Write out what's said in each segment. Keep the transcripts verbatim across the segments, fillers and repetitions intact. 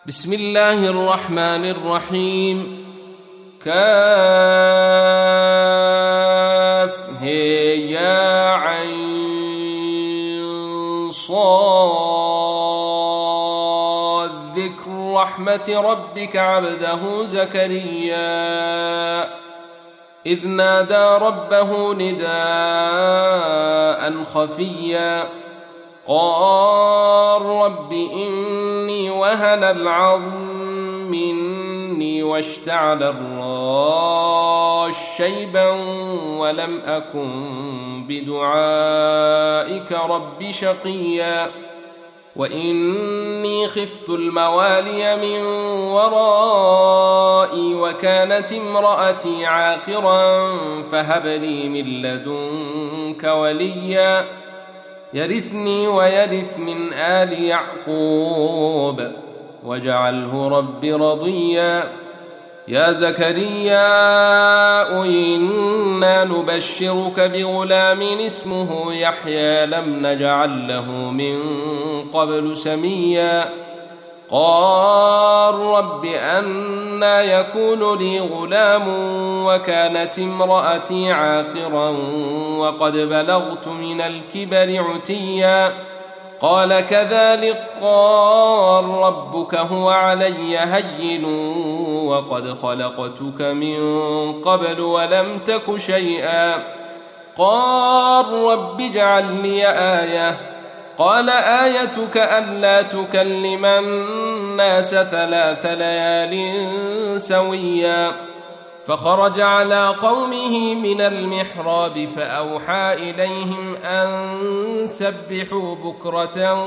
بسم الله الرحمن الرحيم. كاف هي يا عين صاد ذكر رحمة ربك عبده زكريا إذ نادى ربه نداء خفيا قال رب إني وهن العظم مني واشتعل الراس شيبا ولم أكن بدعائك رب شقيا وإني خفت الموالي من ورائي وكانت امرأتي عاقرا فهب لي من لدنك وليا يرثني ويرث من آل يعقوب واجعله رب رضيا يا زكريا إنا نبشرك بغلام اسمه يحيى لم نجعل له من قبل سميا قال رب أنى يكون لي غلام وكانت امرأتي عاقرا وقد بلغت من الكبر عتيا قال كذلك قال ربك هو علي هين وقد خلقتك من قبل ولم تك شيئا قال رب اجعل لي آية قال آيتك ألا تكلم الناس ثلاث ليال سويا فخرج على قومه من المحراب فأوحى إليهم أن سبحوا بكرة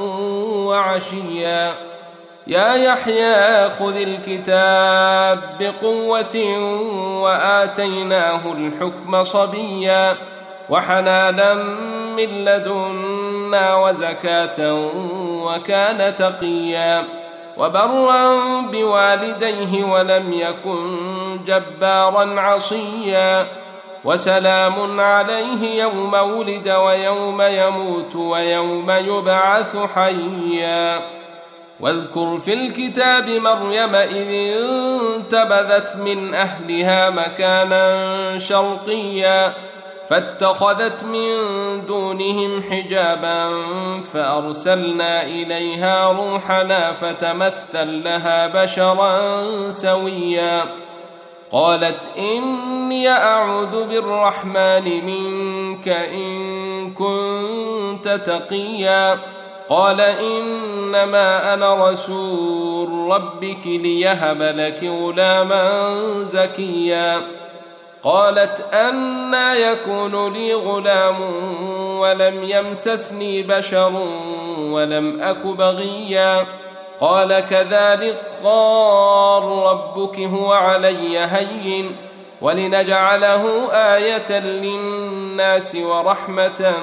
وعشيا يا يحيى خذ الكتاب بقوة وآتيناه الحكم صبيا وحنانا من لدنا وزكاة وكان تقيا وبرا بوالديه ولم يكن جبارا عصيا وسلام عليه يوم ولد ويوم يموت ويوم يبعث حيا واذكر في الكتاب مريم إذ انتبذت من أهلها مكانا شرقيا فاتخذت من دونهم حجابا فأرسلنا إليها روحنا فتمثل لها بشرا سويا قالت إني أعوذ بالرحمن منك إن كنت تقيا قال إنما أنا رسول ربك ليهب لك غلاما زكيا قالت أنى يكون لي غلام ولم يمسسني بشر ولم أك بغيا قال كذلك قال ربك هو علي هين ولنجعله آية للناس ورحمة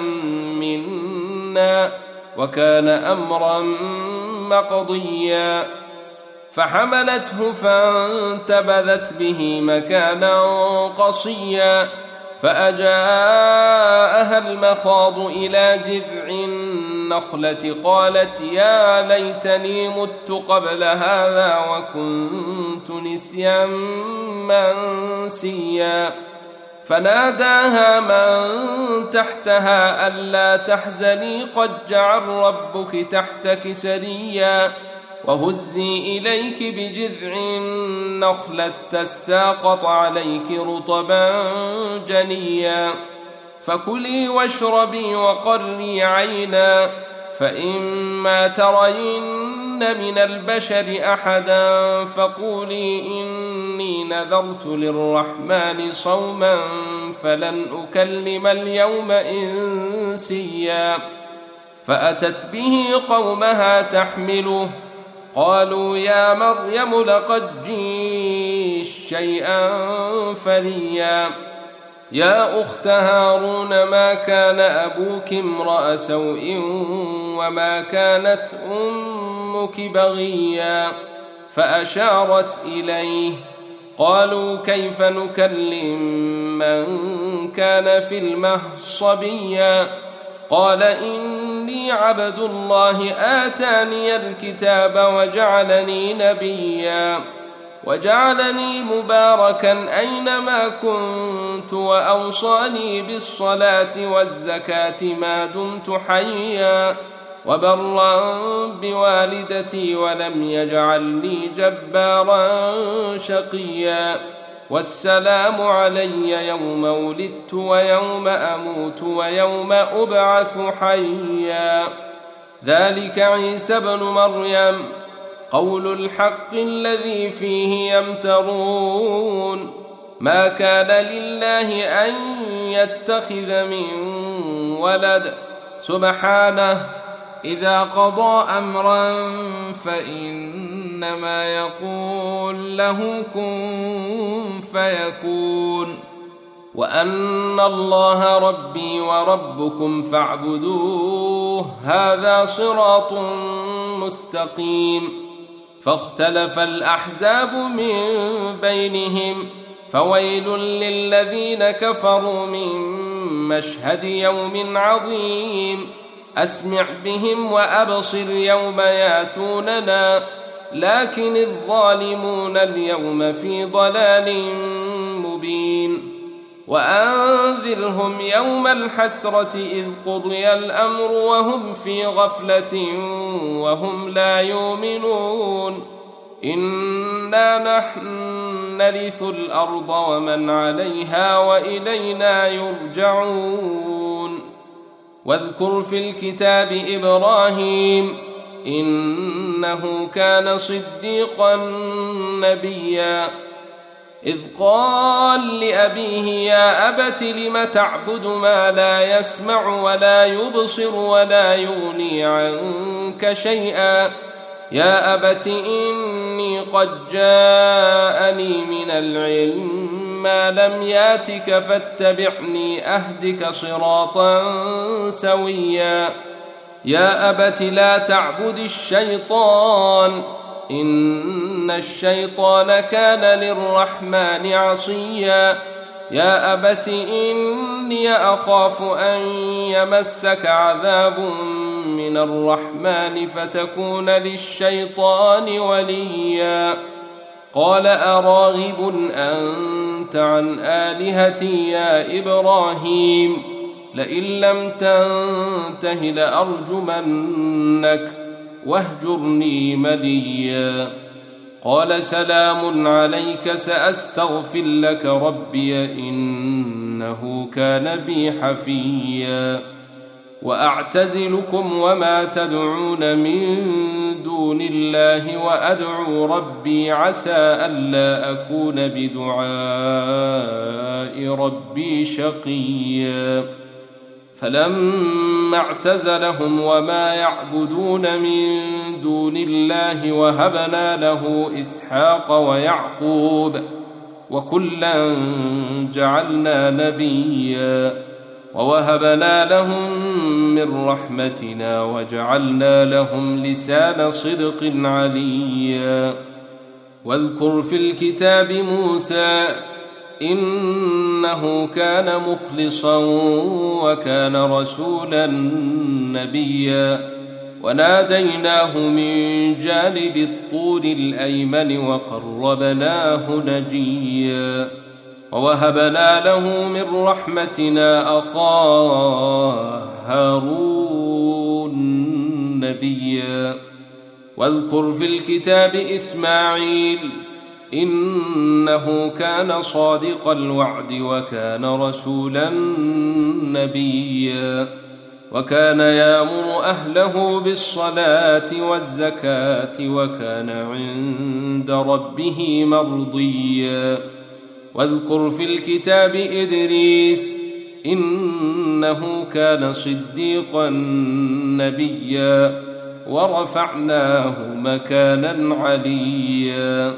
منا وكان أمرا مقضيا فحملته فانتبذت به مكانا قصيا فأجاءها المخاض إلى جذع النخلة قالت يا ليتني مت قبل هذا وكنت نسيا منسيا فناداها من تحتها ألا تحزني قد جعل ربك تحتك سريا وهزي إليك بجذع النخلة تساقط عليك رطبا جنيا فكلي واشربي وقري عينا فإما ترين من البشر أحدا فقولي إني نذرت للرحمن صوما فلن أكلم اليوم إنسيا فأتت به قومها تحمله قالوا يا مريم لقد جئت شيئا فريا يا أخت هارون ما كان أبوك امرأ سوء وما كانت أمك بغيا فأشارت إليه قالوا كيف نكلم من كان في المهد صبيا قال إن إني عبد الله آتاني الكتاب وجعلني نبيا وجعلني مباركا أينما كنت وأوصاني بالصلاة والزكاة ما دمت حيا وبرا بوالدتي ولم يجعلني جبارا شقيا والسلام علي يوم ولدت ويوم أموت ويوم أبعث حيا ذلك عيسى بن مريم قول الحق الذي فيه يمترون ما كان لله أن يتخذ من ولد سبحانه إذا قضى أمرا فإنما يقول له كن فيكون وأن الله ربي وربكم فاعبدوه هذا صراط مستقيم فاختلف الأحزاب من بينهم فويل للذين كفروا من مشهد يوم عظيم أسمع بهم وأبصر يوم ياتوننا لكن الظالمون اليوم في ضلال مبين وأنذرهم يوم الحسرة إذ قضي الأمر وهم في غفلة وهم لا يؤمنون إنا نحن نرث الأرض ومن عليها وإلينا يرجعون واذكر في الكتاب إبراهيم إنه كان صديقا نبيا إذ قال لأبيه يا أبت لم تعبد ما لا يسمع ولا يبصر ولا يغني عنك شيئا يا أبت إني قد جاءني من العلم ما لم ياتك فاتبعني أهدك صراطا سويا يا أبت لا تعبد الشيطان إن الشيطان كان للرحمن عصيا يا أبت إني أخاف أن يمسك عذاب من الرحمن فتكون للشيطان وليا قال أراغب أنت عن آلهتي يا إبراهيم لئن لم تنته لأرجمنك واهجرني مليا قال سلام عليك سأستغفر لك ربي إنه كان بي حفيا وأعتزلكم وما تدعون من دون الله وأدعو ربي عسى ألا أكون بدعاء ربي شقيا فلما اعتزلهم وما يعبدون من دون الله وهبنا له إسحاق ويعقوب وكلا جعلنا نبيا ووهبنا لهم من رحمتنا وجعلنا لهم لسان صدق عليا واذكر في الكتاب موسى إنه كان مخلصا وكان رسولا نبيا وناديناه من جانب الطور الأيمن وقربناه نجيا ووهبنا له من رحمتنا أخاه هارون نبيا واذكر في الكتاب إسماعيل إنه كان صادق الوعد وكان رسولا نبيا وكان يأمر أهله بالصلاة والزكاة وكان عند ربه مرضيا واذكر في الكتاب إدريس إنه كان صديقا نبيا ورفعناه مكانا عليا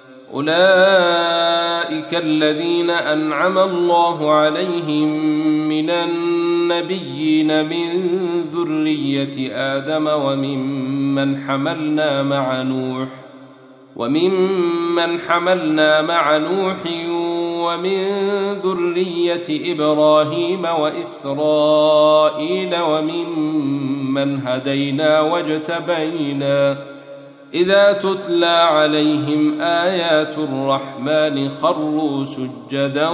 أولئك الذين أنعم الله عليهم من النبيين من ذرية آدم وممن حملنا مع نوح وممن حملنا مع نوح ومن ذرية إبراهيم وإسرائيل وممن هدينا واجتبينا إذا تتلى عليهم آيات الرحمن خروا سجدا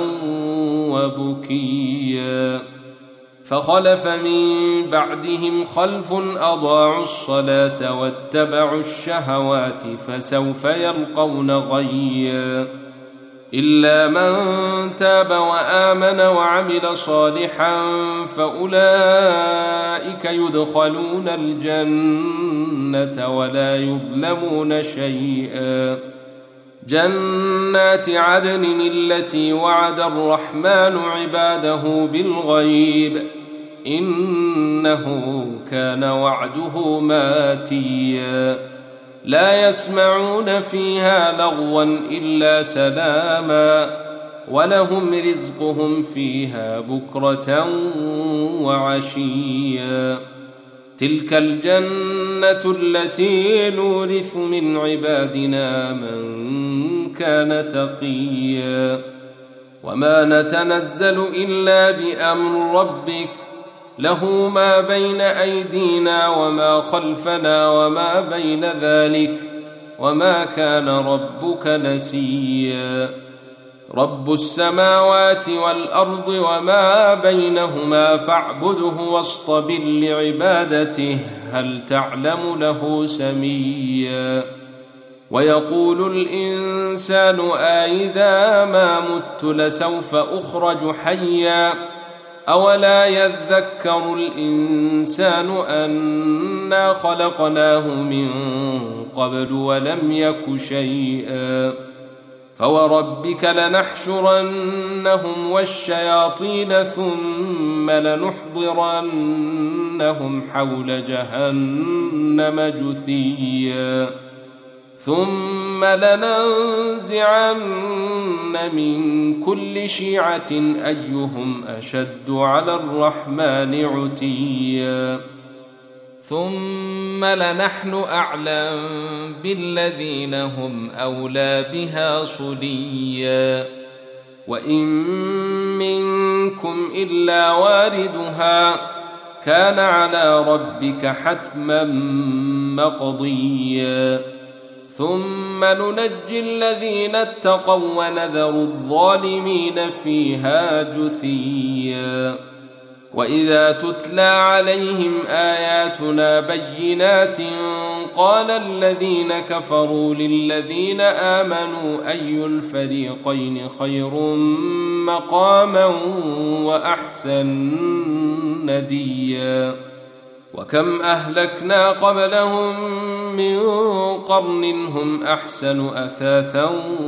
وبكيا فخلف من بعدهم خلف أضاعوا الصلاة واتبعوا الشهوات فسوف يلقون غيا إلا من تاب وآمن وعمل صالحا فأولئك يدخلون الجنة ولا يظلمون شيئا جنات عدن التي وعد الرحمن عباده بالغيب إنه كان وعده ماتيا لا يسمعون فيها لغوا إلا سلاما ولهم رزقهم فيها بكرة وعشيا تلك الجنة التي نورث من عبادنا من كان تقيا وما نتنزل إلا بأمر ربك له ما بين أيدينا وما خلفنا وما بين ذلك وما كان ربك نسيا رب السماوات والأرض وما بينهما فاعبده واصطبر لعبادته هل تعلم له سميا ويقول الإنسان أإذا ما مت لسوف أخرج حيا أولا يذكر الإنسان أنا خلقناه من قبل ولم يك شيئا فوربك لنحشرنهم والشياطين ثم لنحضرنهم حول جهنم جثيا ثم لننزعن من كل شيعة أيهم أشد على الرحمن عتيا ثم لنحن أعلم بالذين هم أولى بها صليا وإن منكم إلا واردها كان على ربك حتما مقضيا ثم ننجي الذين اتقوا ونذر الظالمين فيها جثيا وإذا تتلى عليهم آياتنا بينات قال الذين كفروا للذين آمنوا أي الفريقين خير مقاما وأحسن نديا وكم أهلكنا قبلهم من قرن هم أحسن أثاثا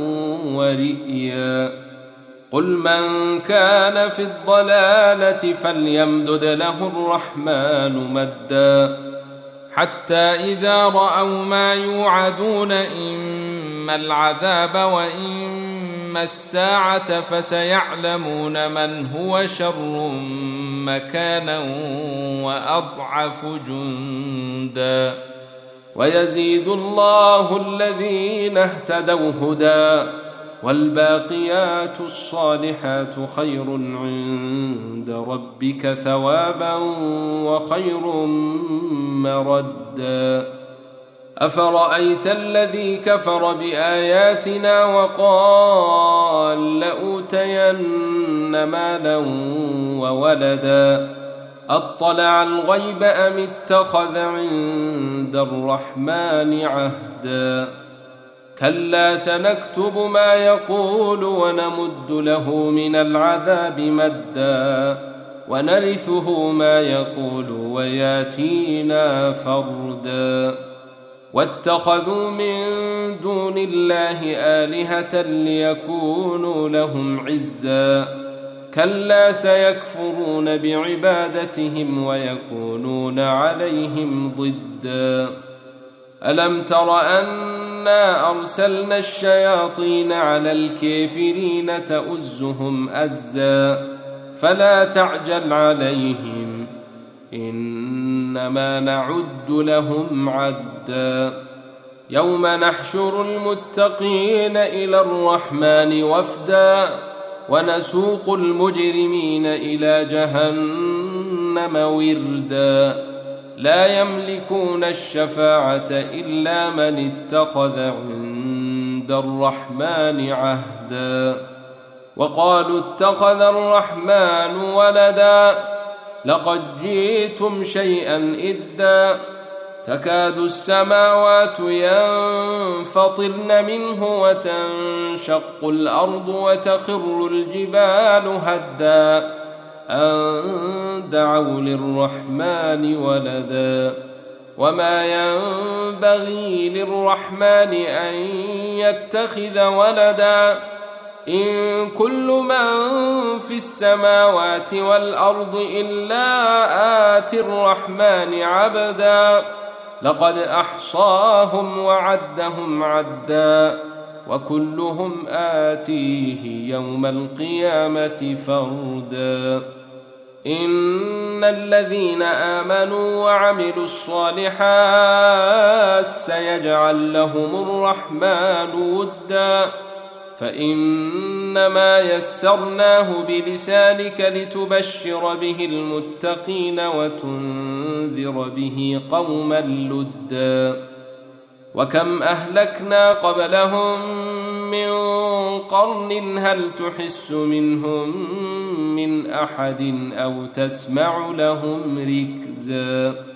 ورئيا قل من كان في الضلالة فليمدد له الرحمن مدا حتى إذا رأوا ما يوعدون إما العذاب وإما الساعة فسيعلمون من هو شر مكانا وأضعف جندا ويزيد الله الذين اهتدوا هدى والباقيات الصالحات خير عند ربك ثوابا وخير مردا أفرأيت الذي كفر بآياتنا وقال لأوتين مالا وولدا أطلع الغيب أم اتخذ عند الرحمن عهدا كلا سنكتب ما يقول ونمد له من العذاب مدا ونرثه ما يقول وياتينا فردا واتخذوا من دون الله آلهة ليكونوا لهم عزا كلا سيكفرون بعبادتهم ويكونون عليهم ضدا ألم تر أنا أرسلنا الشياطين على الكافرين تؤزهم أزا فلا تعجل عليهم إنما نعد لهم عدا يوم نحشر المتقين إلى الرحمن وفدا ونسوق المجرمين إلى جهنم وردا لا يملكون الشفاعة إلا من اتخذ عند الرحمن عهدا وقالوا اتخذ الرحمن ولدا لقد جئتم شيئا إدا تكاد السماوات ينفطرن منه وتنشق الأرض وتخر الجبال هدا أن دعوا للرحمن ولدا وما ينبغي للرحمن أن يتخذ ولدا إن كل من في السماوات والأرض إلا آتي الرحمن عبدا لقد أحصاهم وعدهم عدا وكلهم آتيه يوم القيامة فردا إن الذين آمنوا وعملوا الصالحات سيجعل لهم الرحمن ودا فإنما يسرناه بلسانك لتبشر به المتقين وتنذر به قوما لدا وكم أهلكنا قبلهم من قرن هل تحس منهم من أحد أو تسمع لهم ركزا